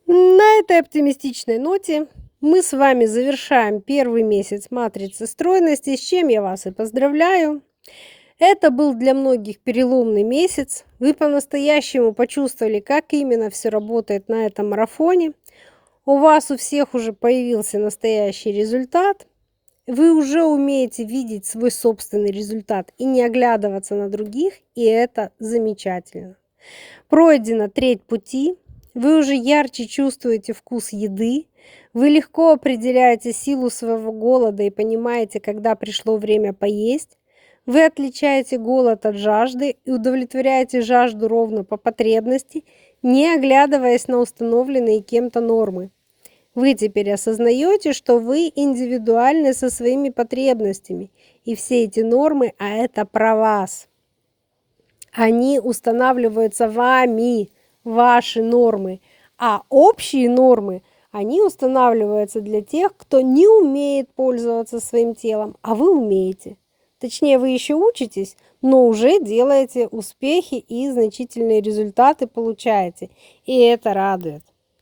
На этой оптимистичной ноте мы с вами завершаем первый месяц матрицы стройности, с чем я вас и поздравляю. Это был для многих переломный месяц. Вы по-настоящему почувствовали, как именно все работает на этом марафоне. У вас у всех уже появился настоящий результат. Вы уже умеете видеть свой собственный результат и не оглядываться на других, и это замечательно. Пройдена треть пути, вы уже ярче чувствуете вкус еды, вы легко определяете силу своего голода и понимаете, когда пришло время поесть. Вы отличаете голод от жажды и удовлетворяете жажду ровно по потребности, не оглядываясь на установленные кем-то нормы. Вы теперь осознаете, что вы индивидуальны со своими потребностями, и все эти нормы, а это про вас. Они устанавливаются вами, ваши нормы, а общие нормы, они устанавливаются для тех, кто не умеет пользоваться своим телом, а вы умеете. Точнее, вы еще учитесь, но уже делаете успехи и значительные результаты получаете, и это радует.